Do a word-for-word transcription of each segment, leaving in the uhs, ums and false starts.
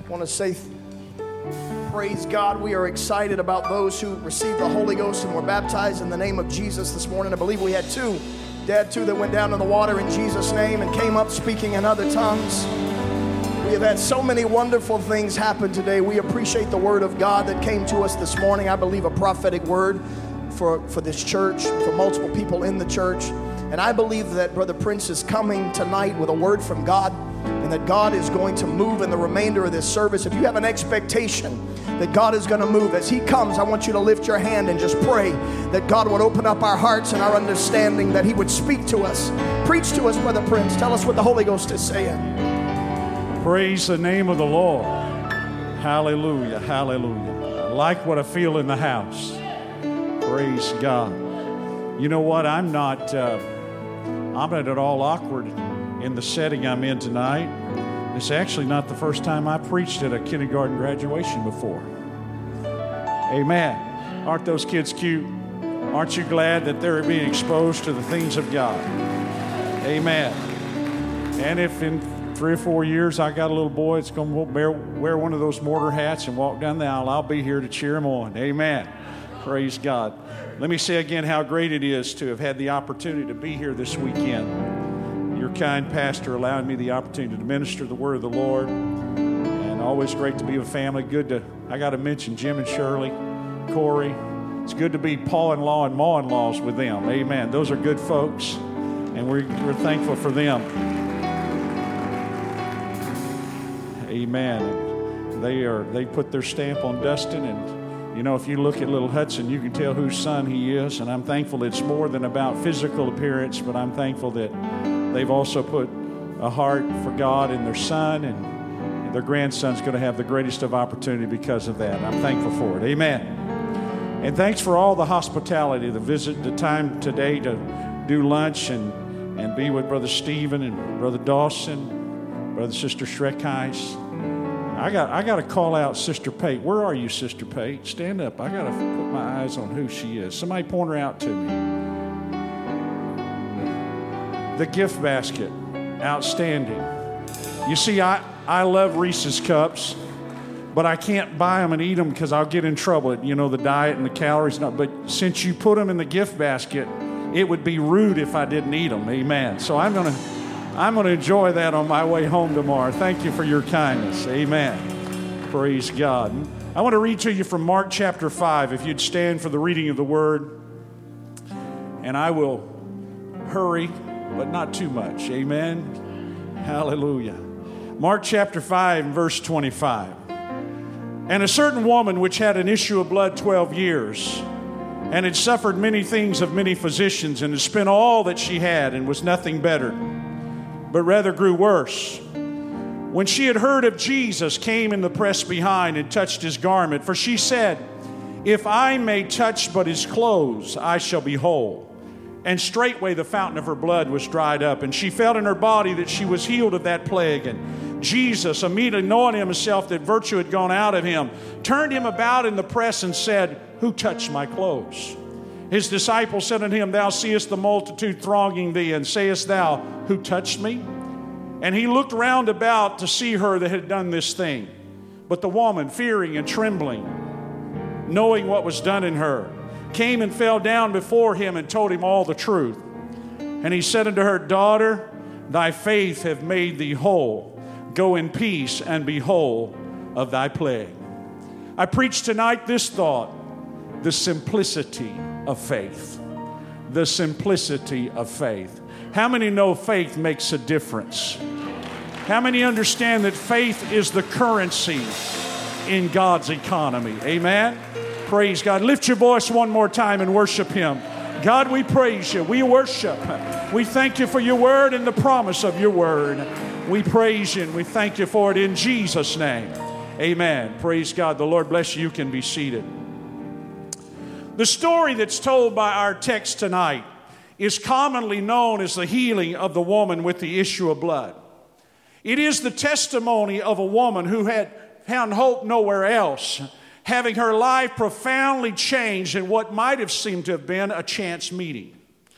I want to say praise God. We are excited about those who received the Holy Ghost and were baptized in the name of Jesus this morning. I believe we had two. Dad, two that went down in the water in Jesus' name and came up speaking in other tongues. We have had so many wonderful things happen today. We appreciate the word of God that came to us this morning. I believe a prophetic word for, for this church, for multiple people in the church. And I believe that Brother Prince is coming tonight with a word from God, and that God is going to move in the remainder of this service. If you have an expectation that God is going to move as he comes, I want you to lift your hand and just pray that God would open up our hearts and our understanding, that he would speak to us. Preach to us, Brother Prince. Tell us what the Holy Ghost is saying. Praise the name of the Lord. Hallelujah, hallelujah. I like what I feel in the house. Praise God. You know what? I'm not, uh, I'm not at all awkward in the setting I'm in tonight. It's actually not the first time I preached at a kindergarten graduation before. Amen. Aren't those kids cute? Aren't you glad that they're being exposed to the things of God? Amen. And if in three or four years I got a little boy that's going to wear, wear one of those mortar hats and walk down the aisle, I'll be here to cheer him on. Amen. Praise God. Let me say again how great it is to have had the opportunity to be here this weekend. Your kind pastor allowing me the opportunity to minister the word of the Lord. And always great to be with family. Good to, I got to mention Jim and Shirley, Corey. It's good to be pa-in-law and ma-in-laws with them. Amen. Those are good folks, and we're, we're thankful for them. Amen. They are, they put their stamp on Dustin, and you know, if you look at little Hudson, you can tell whose son he is, and I'm thankful it's more than about physical appearance, but I'm thankful that they've also put a heart for God in their son, and their grandson's going to have the greatest of opportunity because of that. I'm thankful for it. Amen. And thanks for all the hospitality, the visit, the time today to do lunch and, and be with Brother Stephen and Brother Dawson, Brother Sister Schreckheis. I got I got to call out Sister Pate. Where are you, Sister Pate? Stand up. I got to put my eyes on who she is. Somebody point her out to me. The gift basket. Outstanding. You see, I, I love Reese's Cups, but I can't buy them and eat them because I'll get in trouble. You know, the diet and the calories. Not, but since you put them in the gift basket, it would be rude if I didn't eat them. Amen. So I'm going to... I'm going to enjoy that on my way home tomorrow. Thank you for your kindness. Amen. Praise God. I want to read to you from Mark chapter five, if you'd stand for the reading of the word. And I will hurry, but not too much. Amen. Hallelujah. Mark chapter five, verse twenty-five. And a certain woman which had an issue of blood twelve years, and had suffered many things of many physicians, and had spent all that she had, and was nothing better, but rather grew worse. When she had heard of Jesus, came in the press behind and touched his garment. For she said, if I may touch but his clothes, I shall be whole. And straightway the fountain of her blood was dried up, and she felt in her body that she was healed of that plague. And Jesus, immediately knowing himself that virtue had gone out of him, turned him about in the press and said, who touched my clothes? His disciples said unto him, thou seest the multitude thronging thee, and sayest thou, who touched me? And he looked round about to see her that had done this thing. But the woman, fearing and trembling, knowing what was done in her, came and fell down before him and told him all the truth. And he said unto her, daughter, thy faith hath made thee whole. Go in peace and be whole of thy plague. I preach tonight this thought, the simplicity of faith. The simplicity of faith. How many know faith makes a difference? How many understand that faith is the currency in God's economy? Amen? Praise God. Lift your voice one more time and worship him. God, we praise you. We worship. We thank you for your word and the promise of your word. We praise you and we thank you for it in Jesus' name. Amen. Praise God. The Lord bless you. You can be seated. The story that's told by our text tonight is commonly known as the healing of the woman with the issue of blood. It is the testimony of a woman who had found hope nowhere else, having her life profoundly changed in what might have seemed to have been a chance meeting.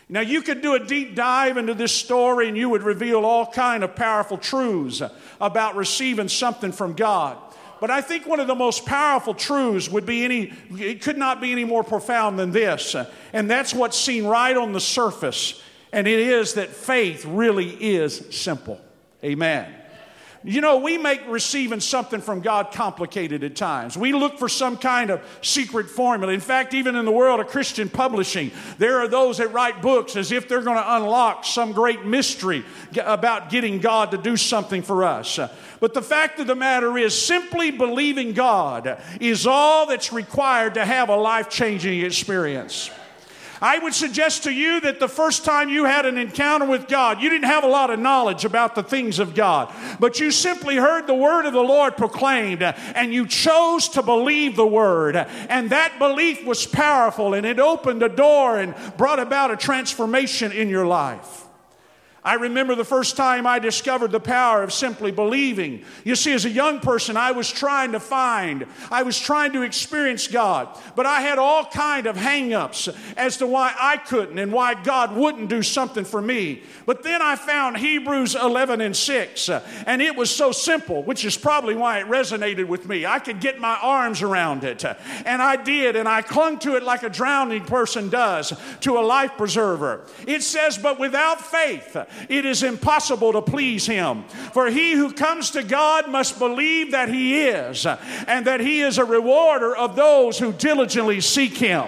Now, you could do a deep dive into this story and you would reveal all kind of powerful truths about receiving something from God. But I think one of the most powerful truths would be any, it could not be any more profound than this. And that's what's seen right on the surface. And it is that faith really is simple. Amen. You know, we make receiving something from God complicated at times. We look for some kind of secret formula. In fact, even in the world of Christian publishing, there are those that write books as if they're going to unlock some great mystery about getting God to do something for us. But the fact of the matter is, simply believing God is all that's required to have a life-changing experience. I would suggest to you that the first time you had an encounter with God, you didn't have a lot of knowledge about the things of God, but you simply heard the word of the Lord proclaimed, and you chose to believe the word, and that belief was powerful, and it opened a door and brought about a transformation in your life. I remember the first time I discovered the power of simply believing. You see, as a young person, I was trying to find, I was trying to experience God, but I had all kind of hang-ups as to why I couldn't and why God wouldn't do something for me. But then I found Hebrews eleven and six, and it was so simple, which is probably why it resonated with me. I could get my arms around it, and I did, and I clung to it like a drowning person does to a life preserver. It says, but without faith, it is impossible to please him. For he who comes to God must believe that he is, and that he is a rewarder of those who diligently seek him.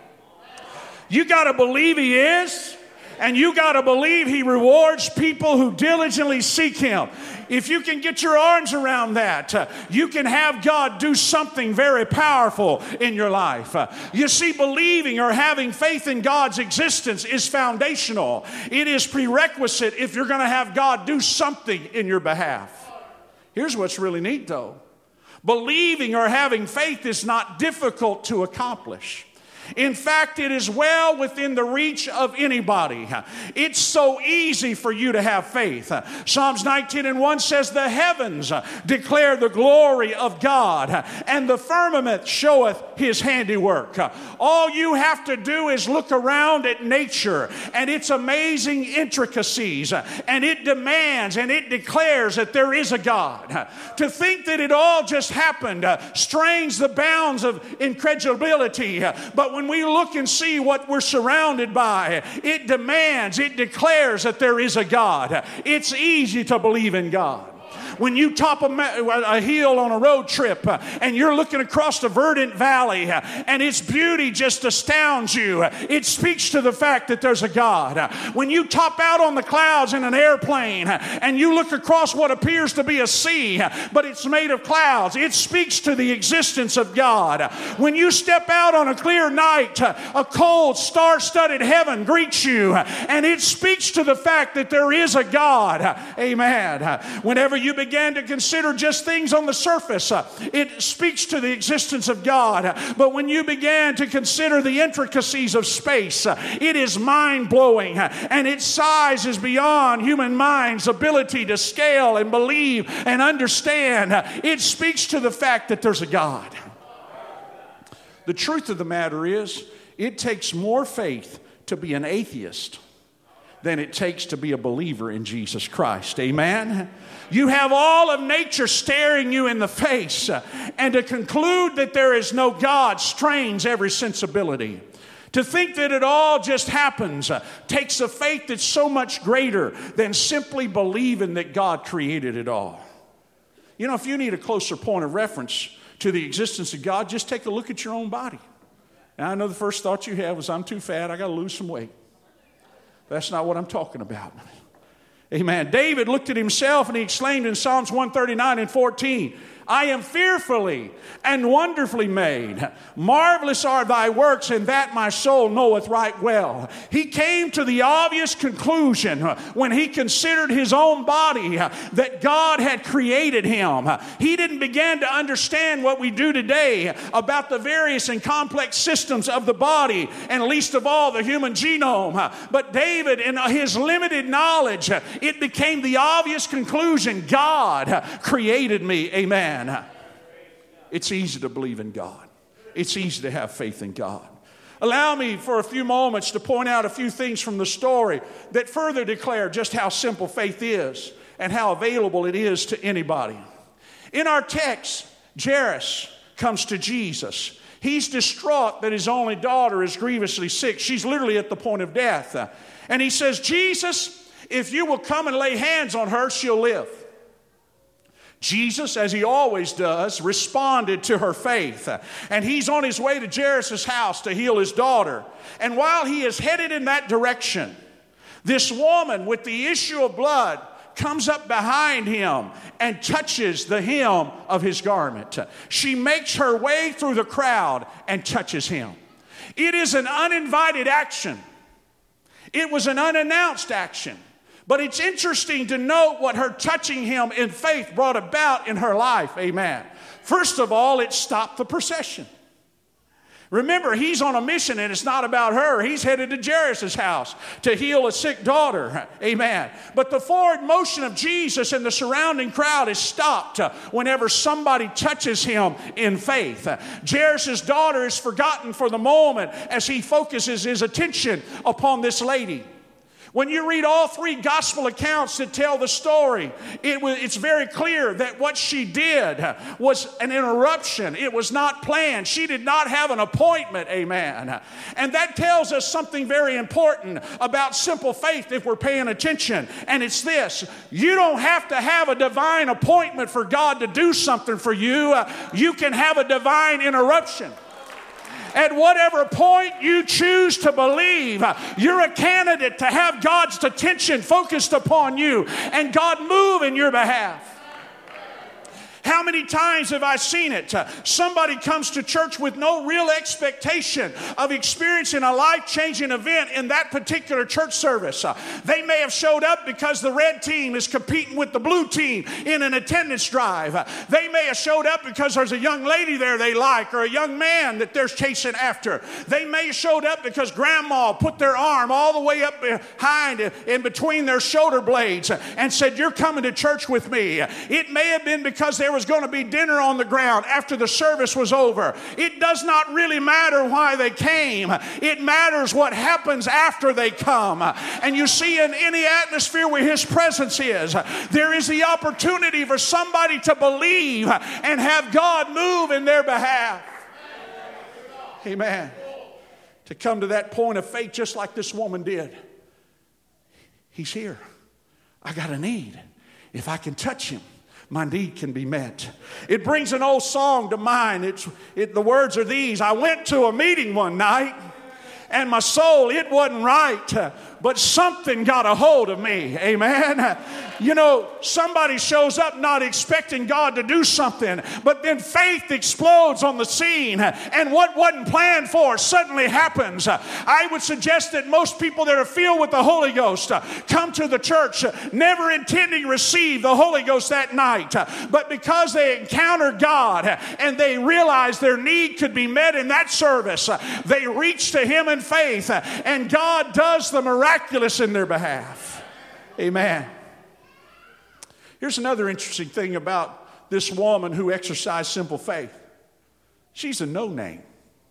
You got to believe he is, and you got to believe he rewards people who diligently seek him. If you can get your arms around that, uh, you can have God do something very powerful in your life. Uh, you see, believing or having faith in God's existence is foundational. It is prerequisite if you're going to have God do something in your behalf. Here's what's really neat, though. Believing or having faith is not difficult to accomplish. In fact, it is well within the reach of anybody. It's so easy for you to have faith. Psalms nineteen and one says, the heavens declare the glory of God, and the firmament showeth his handiwork. All you have to do is look around at nature and its amazing intricacies, and it demands and it declares that there is a God. To think that it all just happened strains the bounds of incredulity, but when When we look and see what we're surrounded by, it demands, it declares that there is a God. It's easy to believe in God. When you top a, a hill on a road trip uh, and you're looking across the verdant valley uh, and its beauty just astounds you, uh, it speaks to the fact that there's a God. Uh, when you top out on the clouds in an airplane uh, and you look across what appears to be a sea, uh, but it's made of clouds, it speaks to the existence of God. Uh, when you step out on a clear night, uh, a cold, star-studded heaven greets you, uh, and it speaks to the fact that there is a God. Uh, amen. Uh, whenever you begin began to consider just things on the surface, uh, it speaks to the existence of God. But when you began to consider the intricacies of space, uh, it is mind-blowing, uh, and its size is beyond human mind's ability to scale and believe and understand. Uh, it speaks to the fact that there's a God. The truth of the matter is, it takes more faith to be an atheist than it takes to be a believer in Jesus Christ. Amen? You have all of nature staring you in the face, and to conclude that there is no God strains every sensibility. To think that it all just happens uh, takes a faith that's so much greater than simply believing that God created it all. You know, if you need a closer point of reference to the existence of God, just take a look at your own body. Now, I know the first thought you have is, I'm too fat, I got to lose some weight. That's not what I'm talking about. Amen. David looked at himself and he exclaimed in Psalms one thirty-nine and fourteen, I am fearfully and wonderfully made. Marvelous are thy works, and that my soul knoweth right well. He came to the obvious conclusion when he considered his own body that God had created him. He didn't begin to understand what we do today about the various and complex systems of the body, and least of all the human genome. But David, in his limited knowledge, it became the obvious conclusion, God created me. Amen. It's easy to believe in God. It's easy to have faith in God. allow me for a few moments to point out a few things from the story that further declare just how simple faith is and how available it is to anybody. In our text, Jairus comes to Jesus. He's distraught that his only daughter is grievously sick. She's literally at the point of death. And he says, Jesus, if you will come and lay hands on her, she'll live. Jesus, as he always does, responded to her faith. And he's on his way to Jairus' house to heal his daughter. And while he is headed in that direction, this woman with the issue of blood comes up behind him and touches the hem of his garment. She makes her way through the crowd and touches him. It is an uninvited action. It was an unannounced action. But it's interesting to note what her touching him in faith brought about in her life. Amen. First of all, it stopped the procession. Remember, he's on a mission and it's not about her. He's headed to Jairus' house to heal a sick daughter. Amen. But the forward motion of Jesus and the surrounding crowd is stopped whenever somebody touches him in faith. Jairus' daughter is forgotten for the moment as he focuses his attention upon this lady. When you read all three gospel accounts that tell the story, it was, it's very clear that what she did was an interruption. It was not planned. She did not have an appointment, amen. And that tells us something very important about simple faith if we're paying attention. And it's this: you don't have to have a divine appointment for God to do something for you. You can have a divine interruption. At whatever point you choose to believe, you're a candidate to have God's attention focused upon you and God move in your behalf. How many times have I seen it? Somebody comes to church with no real expectation of experiencing a life-changing event in that particular church service. They may have showed up because the red team is competing with the blue team in an attendance drive. They may have showed up because there's a young lady there they like or a young man that they're chasing after. They may have showed up because grandma put their arm all the way up behind in between their shoulder blades and said, "You're coming to church with me." It may have been because they There was going to be dinner on the ground after the service was over. It does not really matter why they came. It matters what happens after they come. And you see, in any atmosphere where his presence is, there is the opportunity for somebody to believe and have God move in their behalf. Amen. To come to that point of faith just like this woman did. He's here. I got a need. If I can touch him, my need can be met. It brings an old song to mind. It's, it, the words are these: I went to a meeting one night and my soul, it wasn't right, but something got a hold of me. Amen. You know, somebody shows up not expecting God to do something, but then faith explodes on the scene, and what wasn't planned for suddenly happens. I would suggest that most people that are filled with the Holy Ghost come to the church never intending to receive the Holy Ghost that night, but because they encountered God and they realized their need could be met in that service, they reach to him in faith, and God does the miraculous in their behalf. Amen. Here's another interesting thing about this woman who exercised simple faith. She's a no-name.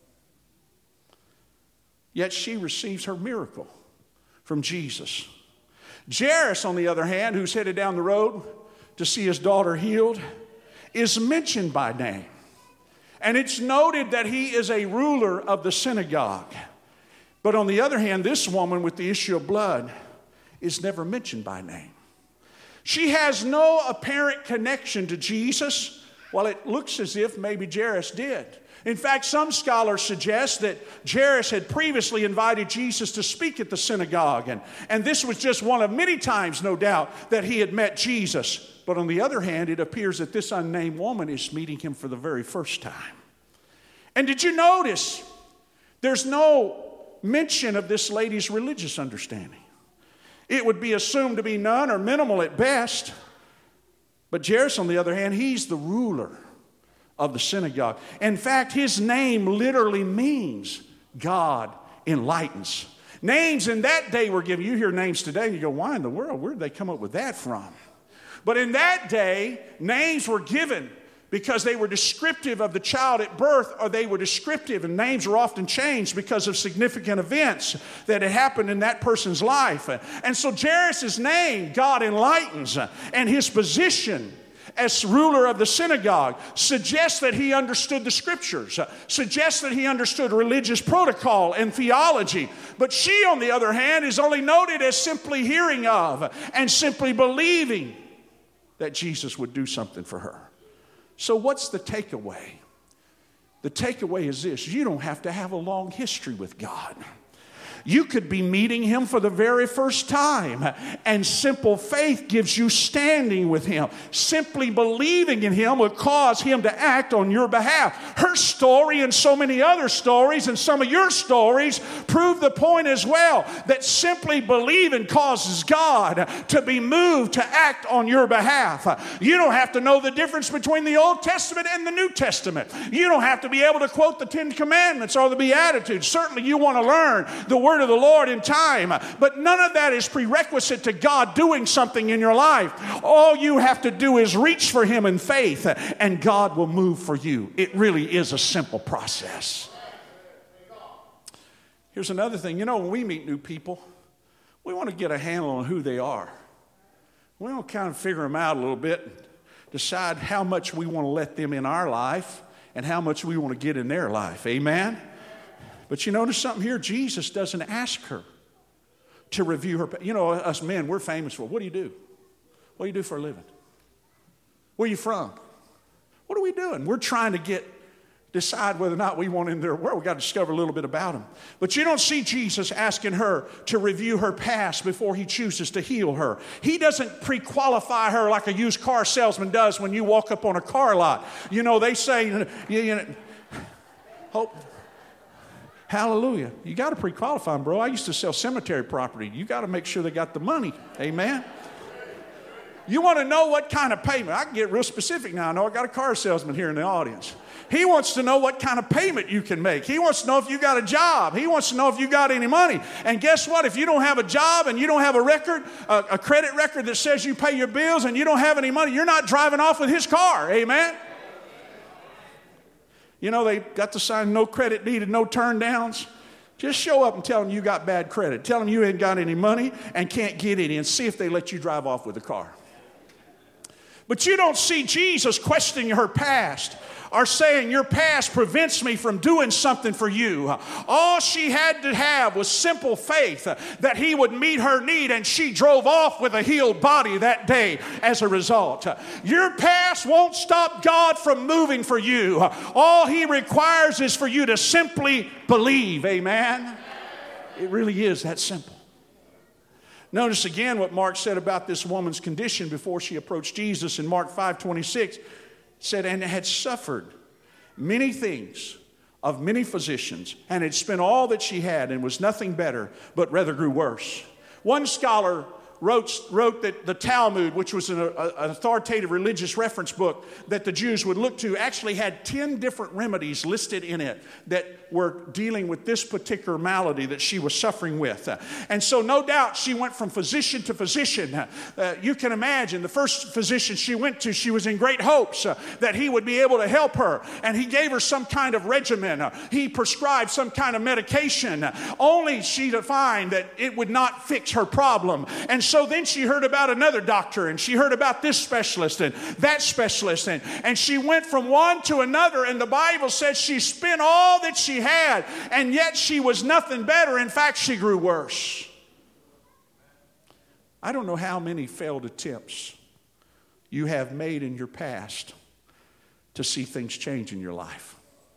Yet she receives her miracle from Jesus. Jairus, on the other hand, who's headed down the road to see his daughter healed, is mentioned by name. And it's noted that he is a ruler of the synagogue. But on the other hand, this woman with the issue of blood is never mentioned by name. She has no apparent connection to Jesus, while it looks as if maybe Jairus did. In fact, some scholars suggest that Jairus had previously invited Jesus to speak at the synagogue, and, and this was just one of many times, no doubt, that he had met Jesus. But on the other hand, it appears that this unnamed woman is meeting him for the very first time. And did you notice there's no mention of this lady's religious understanding? It would be assumed to be none or minimal at best. But Jairus, on the other hand, he's the ruler of the synagogue. In fact, his name literally means God enlightens. Names in that day were given. You hear names today and you go, why in the world? Where did they come up with that from? But in that day, names were given because they were descriptive of the child at birth, or they were descriptive, and names were often changed because of significant events that had happened in that person's life. And so Jairus' name, God enlightens, and his position as ruler of the synagogue suggests that he understood the scriptures, suggests that he understood religious protocol and theology. But she, on the other hand, is only noted as simply hearing of and simply believing that Jesus would do something for her. So what's the takeaway? The takeaway is this: you don't have to have a long history with God. You could be meeting him for the very first time, and simple faith gives you standing with him. Simply believing in him will cause him to act on your behalf. Her story and so many other stories and some of your stories prove the point as well, that simply believing causes God to be moved to act on your behalf. You don't have to know the difference between the Old Testament and the New Testament. You don't have to be able to quote the Ten Commandments or the Beatitudes. Certainly you want to learn the word of the Lord in time, but none of that is prerequisite to God doing something in your life. All you have to do is reach for him in faith, and God will move for you. It really is a simple process. Here's another thing. You know, when we meet new people, we want to get a handle on who they are. We want to kind of figure them out a little bit, decide how much we want to let them in our life and how much we want to get in their life. Amen? But you notice something here? Jesus doesn't ask her to review her. You know, us men, we're famous for, what do you do? What do you do for a living? Where are you from? What are we doing? We're trying to get, decide whether or not we want in their world. We've got to discover a little bit about them. But you don't see Jesus asking her to review her past before he chooses to heal her. He doesn't pre-qualify her like a used car salesman does when you walk up on a car lot. You know, they say, you, you know, hope... Hallelujah. You got to pre-qualify them, bro. I used to sell cemetery property. You got to make sure they got the money. Amen. You want to know what kind of payment. I can get real specific now. I know I got a car salesman here in the audience. He wants to know what kind of payment you can make. He wants to know if you got a job. He wants to know if you got any money. And guess what? If you don't have a job and you don't have a record, a, a credit record that says you pay your bills and you don't have any money, you're not driving off with his car. Amen. You know, they got the sign, no credit needed, no turn downs. Just show up and tell them you got bad credit. Tell them you ain't got any money and can't get any, and see if they let you drive off with the car. But you don't see Jesus questioning her past or saying your past prevents me from doing something for you. All she had to have was simple faith that he would meet her need, and she drove off with a healed body that day as a result. Your past won't stop God from moving for you. All he requires is for you to simply believe. Amen? It really is that simple. Notice again what Mark said about this woman's condition before she approached Jesus in Mark five twenty-six. Said, and had suffered many things of many physicians, and had spent all that she had, and was nothing better, but rather grew worse. One scholar wrote, wrote that the Talmud, which was an, a, an authoritative religious reference book that the Jews would look to, actually had ten different remedies listed in it that were dealing with this particular malady that she was suffering with. And so no doubt she went from physician to physician. Uh, you can imagine the first physician she went to, she was in great hopes uh, that he would be able to help her. And he gave her some kind of regimen. Uh, he prescribed some kind of medication, uh, only she to find that it would not fix her problem. And so then she heard about another doctor, and she heard about this specialist and that specialist. And, and she went from one to another, and the Bible says she spent all that she had, and yet she was nothing better. In fact, she grew worse. I don't know how many failed attempts you have made in your past to see things change in your life.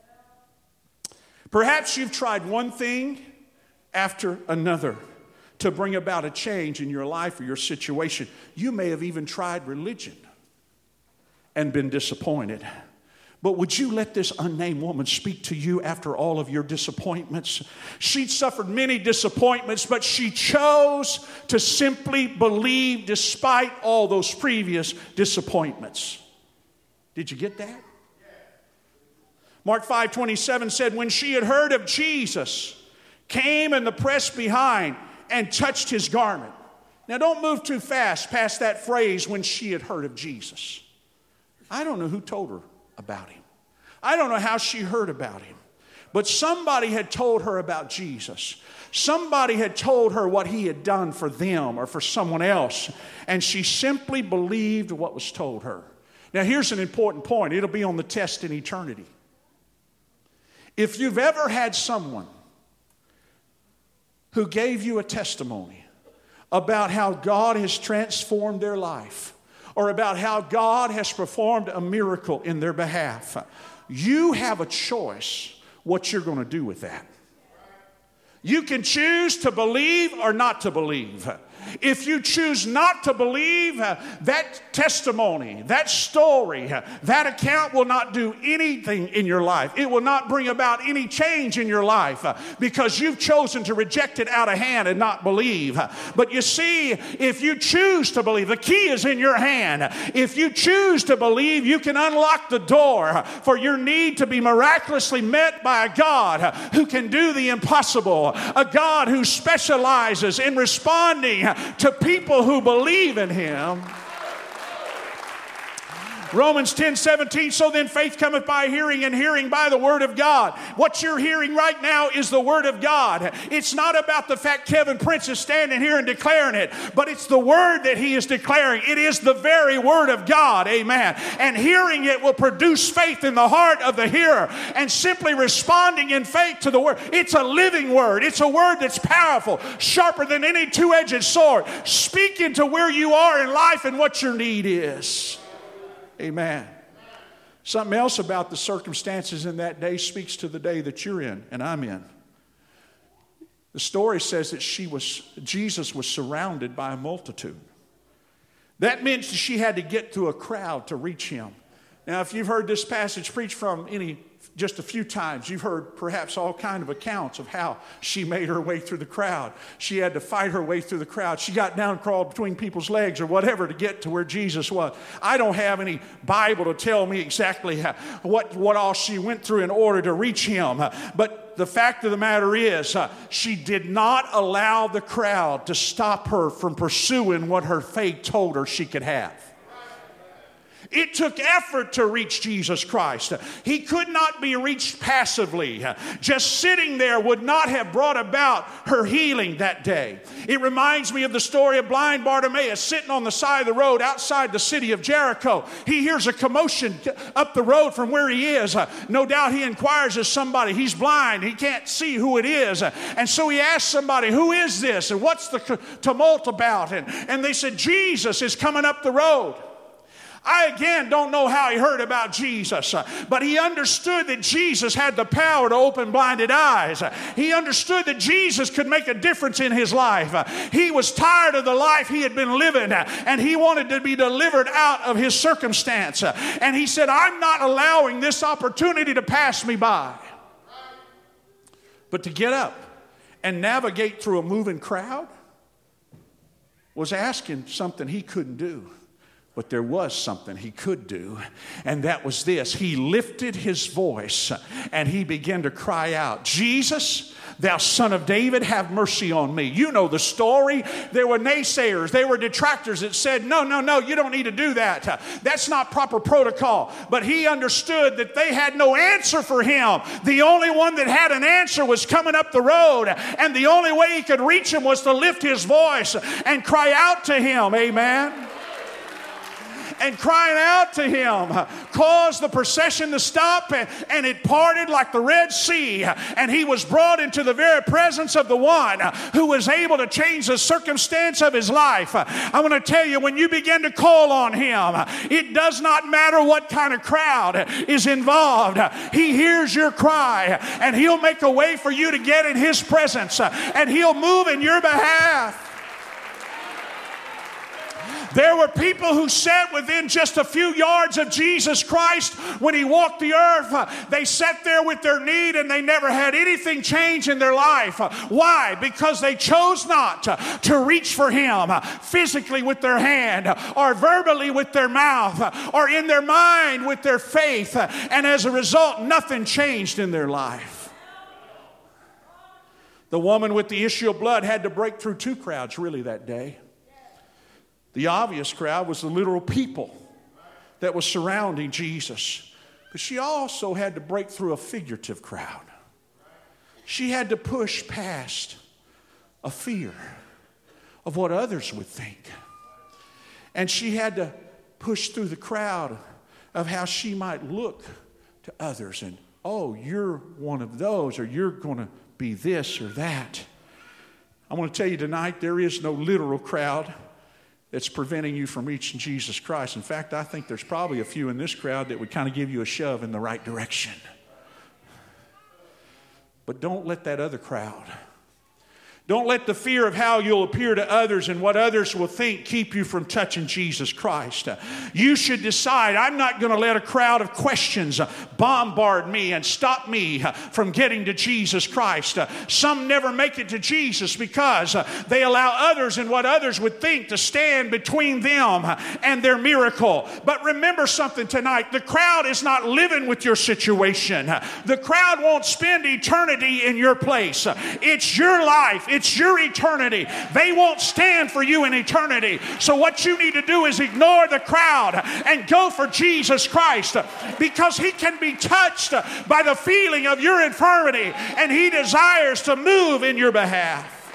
Perhaps you've tried one thing after another to bring about a change in your life or your situation. You may have even tried religion and been disappointed. But would you let this unnamed woman speak to you after all of your disappointments? She'd suffered many disappointments, but she chose to simply believe despite all those previous disappointments. Did you get that? Mark five twenty-seven said, when she had heard of Jesus, came in the press behind and touched his garment. Now don't move too fast past that phrase, when she had heard of Jesus. I don't know who told her about him. I don't know how she heard about him, but somebody had told her about Jesus. Somebody had told her what he had done for them or for someone else, and she simply believed what was told her. Now, here's an important point. It'll be on the test in eternity. If you've ever had someone who gave you a testimony about how God has transformed their life, or about how God has performed a miracle in their behalf, you have a choice what you're going to do with that. You can choose to believe or not to believe. If you choose not to believe, uh, that testimony, that story, uh, that account will not do anything in your life. It will not bring about any change in your life uh, because you've chosen to reject it out of hand and not believe. Uh, but you see, if you choose to believe, the key is in your hand. If you choose to believe, you can unlock the door for your need to be miraculously met by a God uh, who can do the impossible, a God who specializes in responding to people who believe in him. Romans ten seventeen, so then faith cometh by hearing, and hearing by the word of God. What you're hearing right now is the word of God. It's not about the fact Kevin Prince is standing here and declaring it, but it's the word that he is declaring. It is the very word of God, amen. And hearing it will produce faith in the heart of the hearer, and simply responding in faith to the word. It's a living word. It's a word that's powerful, sharper than any two-edged sword, speaking to where you are in life and what your need is. Amen. Something else about the circumstances in that day speaks to the day that you're in and I'm in. The story says that she was, Jesus was surrounded by a multitude. That meant that she had to get through a crowd to reach him. Now, if you've heard this passage preached from any just a few times, you've heard perhaps all kind of accounts of how she made her way through the crowd. She had to fight her way through the crowd. She got down, crawled between people's legs or whatever to get to where Jesus was. I don't have any Bible to tell me exactly how, what, what all she went through in order to reach him. But the fact of the matter is, uh, she did not allow the crowd to stop her from pursuing what her faith told her she could have. It took effort to reach Jesus Christ. He could not be reached passively. Just sitting there would not have brought about her healing that day. It reminds me of the story of blind Bartimaeus sitting on the side of the road outside the city of Jericho. He hears a commotion up the road from where he is. No doubt he inquires of somebody. He's blind. He can't see who it is. And so he asks somebody, who is this? And what's the tumult about? And, and they said, Jesus is coming up the road. I again don't know how he heard about Jesus, uh, but he understood that Jesus had the power to open blinded eyes. Uh, he understood that Jesus could make a difference in his life. Uh, he was tired of the life he had been living, uh, and he wanted to be delivered out of his circumstance. Uh, and he said, I'm not allowing this opportunity to pass me by. But to get up and navigate through a moving crowd was asking something he couldn't do. But there was something he could do, and that was this. He lifted his voice, and he began to cry out, Jesus, thou son of David, have mercy on me. You know the story. There were naysayers. There were detractors that said, no, no, no, you don't need to do that. That's not proper protocol. But he understood that they had no answer for him. The only one that had an answer was coming up the road, and the only way he could reach him was to lift his voice and cry out to him. Amen. And crying out to him caused the procession to stop, and, and it parted like the Red Sea, and he was brought into the very presence of the one who was able to change the circumstance of his life. I want to tell you, when you begin to call on him, it does not matter what kind of crowd is involved. He hears your cry, and he'll make a way for you to get in his presence, and he'll move in your behalf. There were people who sat within just a few yards of Jesus Christ when he walked the earth. They sat there with their need and they never had anything change in their life. Why? Because they chose not to reach for him physically with their hand, or verbally with their mouth, or in their mind with their faith. And as a result, nothing changed in their life. The woman with the issue of blood had to break through two crowds really that day. The obvious crowd was the literal people that was surrounding Jesus. But she also had to break through a figurative crowd. She had to push past a fear of what others would think. And she had to push through the crowd of how she might look to others. And, oh, you're one of those, or you're going to be this or that. I want to tell you tonight, there is no literal crowd that's preventing you from reaching Jesus Christ. In fact, I think there's probably a few in this crowd that would kind of give you a shove in the right direction. But don't let that other crowd, don't let the fear of how you'll appear to others and what others will think keep you from touching Jesus Christ. You should decide, I'm not going to let a crowd of questions bombard me and stop me from getting to Jesus Christ. Some never make it to Jesus because they allow others and what others would think to stand between them and their miracle. But remember something tonight, the crowd is not living with your situation. The crowd won't spend eternity in your place. It's your life. It's your eternity. They won't stand for you in eternity. So what you need to do is ignore the crowd and go for Jesus Christ, because He can be touched by the feeling of your infirmity, and He desires to move in your behalf.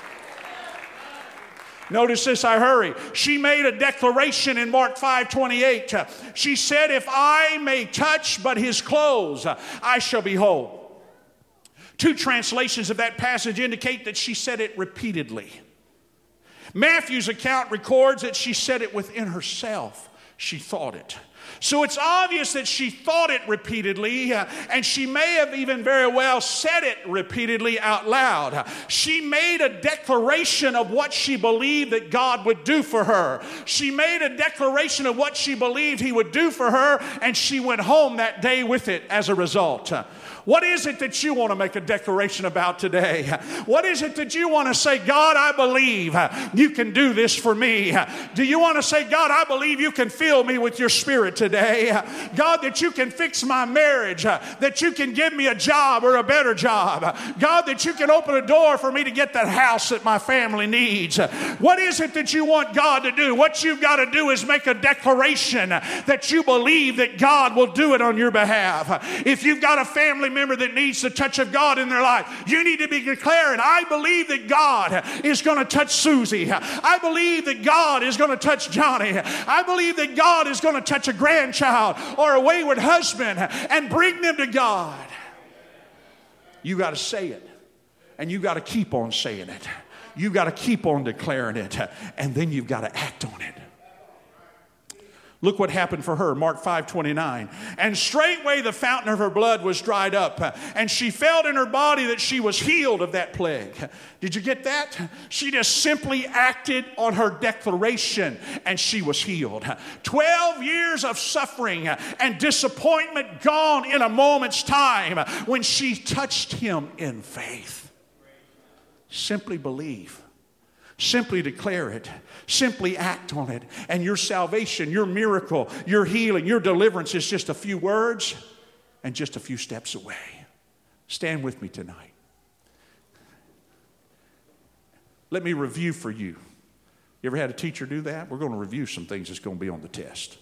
Notice this, I hurry. She made a declaration in Mark five twenty-eight. She said, if I may touch but His clothes, I shall be whole. Two translations of that passage indicate that she said it repeatedly. Matthew's account records that she said it within herself. She thought it. So it's obvious that she thought it repeatedly, uh, and she may have even very well said it repeatedly out loud. She made a declaration of what she believed that God would do for her. She made a declaration of what she believed He would do for her, and she went home that day with it as a result. What is it that you want to make a declaration about today? What is it that you want to say, God, I believe you can do this for me? Do you want to say, God, I believe you can fill me with your Spirit today? God, that you can fix my marriage, that you can give me a job or a better job. God, that you can open a door for me to get that house that my family needs. What is it that you want God to do? What you've got to do is make a declaration that you believe that God will do it on your behalf. If you've got a family member that needs the touch of God in their life, you need to be declaring, I believe that God is going to touch Susie. I believe that God is going to touch Johnny. I believe that God is going to touch a grandchild or a wayward husband and bring them to God. You got to say it, and you got to keep on saying it. You got to keep on declaring it, and then you've got to act on it. Look what happened for her, Mark five twenty-nine. And straightway the fountain of her blood was dried up, and she felt in her body that she was healed of that plague. Did you get that? She just simply acted on her declaration, and she was healed. Twelve years of suffering and disappointment gone in a moment's time when she touched Him in faith. Simply believe. Simply declare it. Simply act on it. And your salvation, your miracle, your healing, your deliverance is just a few words and just a few steps away. Stand with me tonight. Let me review for you. You ever had a teacher do that? We're going to review some things that's going to be on the test.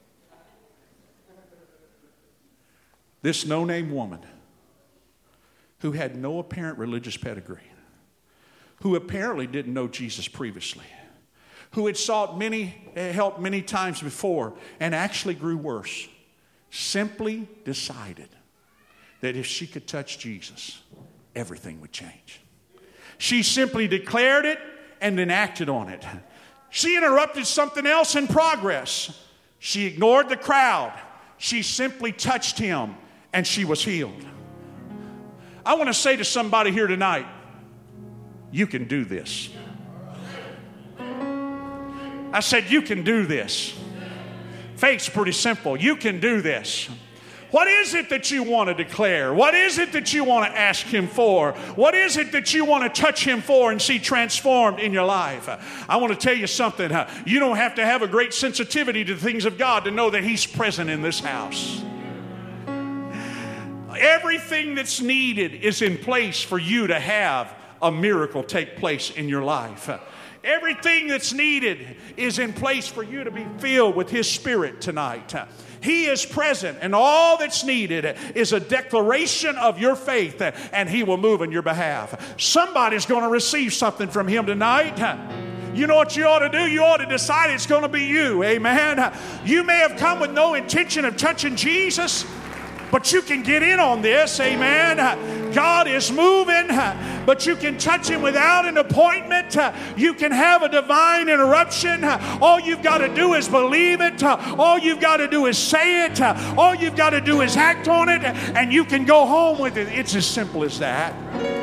This no-name woman who had no apparent religious pedigree, who apparently didn't know Jesus previously, who had sought many help many times before and actually grew worse, simply decided that if she could touch Jesus, everything would change. She simply declared it and then acted on it. She interrupted something else in progress. She ignored the crowd. She simply touched Him and she was healed. I want to say to somebody here tonight, you can do this. I said, you can do this. Faith's pretty simple. You can do this. What is it that you want to declare? What is it that you want to ask Him for? What is it that you want to touch Him for and see transformed in your life? I want to tell you something. You don't have to have a great sensitivity to the things of God to know that He's present in this house. Everything that's needed is in place for you to have a miracle take place in your life. Everything that's needed is in place for you to be filled with His Spirit tonight. He is present, and all that's needed is a declaration of your faith, and He will move on your behalf. Somebody's going to receive something from Him tonight. You know what you ought to do? You ought to decide it's going to be you. Amen. You may have come with no intention of touching Jesus, but you can get in on this. Amen. God is moving, but you can touch Him without an appointment. You can have a divine interruption. All you've got to do is believe it. All you've got to do is say it. All you've got to do is act on it, and you can go home with it. It's as simple as that.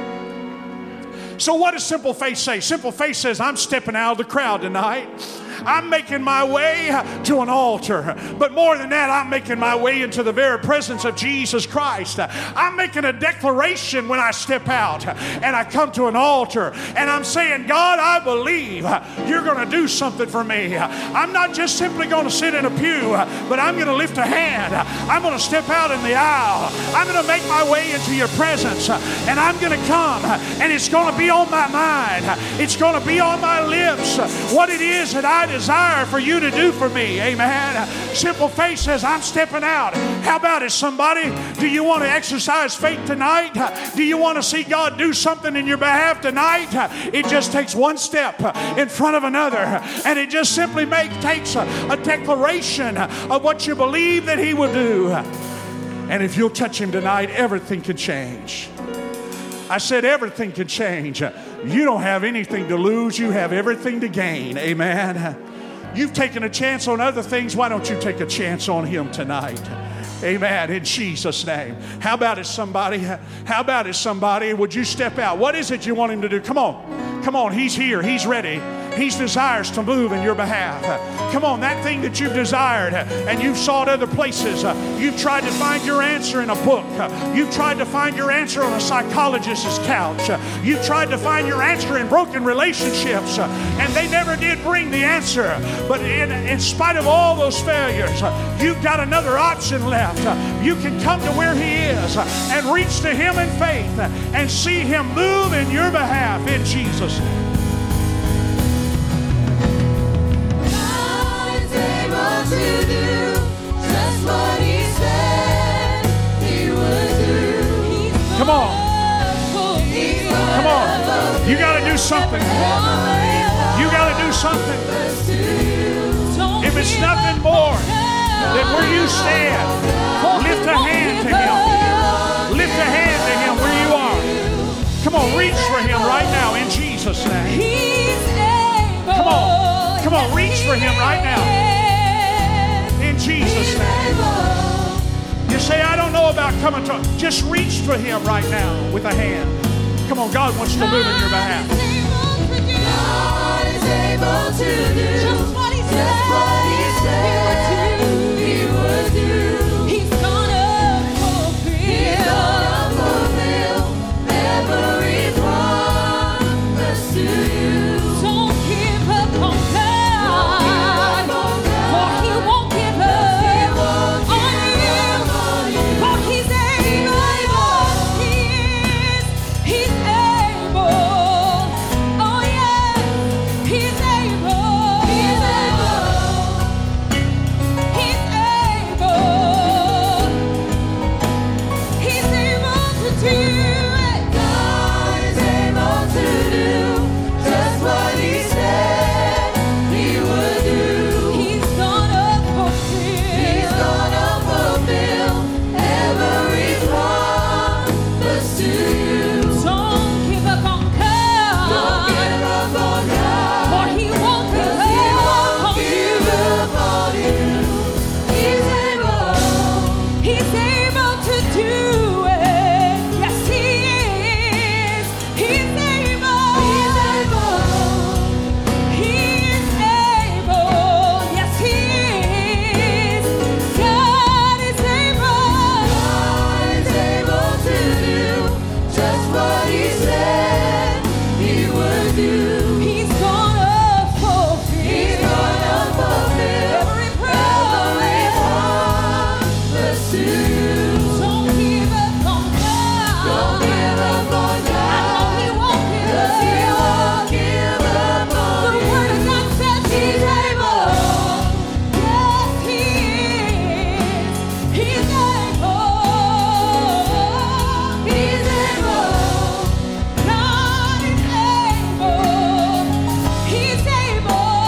So what does simple faith say? Simple faith says, I'm stepping out of the crowd tonight. I'm making my way to an altar. But more than that, I'm making my way into the very presence of Jesus Christ. I'm making a declaration when I step out and I come to an altar. And I'm saying, God, I believe you're going to do something for me. I'm not just simply going to sit in a pew, but I'm going to lift a hand. I'm going to step out in the aisle. I'm going to make my way into your presence. And I'm going to come. And it's going to be on my mind. It's going to be on my lips. What it is that I desire for you to do for me. Amen. Simple faith says, I'm stepping out. How about it, somebody? Do you want to exercise faith tonight? Do you want to see God do something in your behalf tonight? It just takes one step in front of another, and it just simply make, takes a, a declaration of what you believe that He will do. And if you'll touch Him tonight, everything can change. I said everything can change. You don't have anything to lose. You have everything to gain. Amen. You've taken a chance on other things. Why don't you take a chance on Him tonight? Amen. In Jesus' name. How about it, somebody? How about it, somebody? Would you step out? What is it you want Him to do? Come on. Come on. He's here. He's ready. He desires to move in your behalf. Come on, that thing that you've desired and you've sought other places. You've tried to find your answer in a book. You've tried to find your answer on a psychologist's couch. You've tried to find your answer in broken relationships, and they never did bring the answer. But in, in spite of all those failures, you've got another option left. You can come to where He is and reach to Him in faith and see Him move in your behalf in Jesus' name. To do just what He said He would do. Come on. Come on. You got to do something. You got to do something. If it's nothing more than where you stand, lift a hand to Him. Lift a hand to Him where you are. Come on, reach for Him right now in Jesus' name. Come on. Come on, reach for Him right now. In Jesus' name. You say, I don't know about coming to... Just reach for Him right now with a hand. Come on, God wants to move in your behalf. God is able to do just what He said.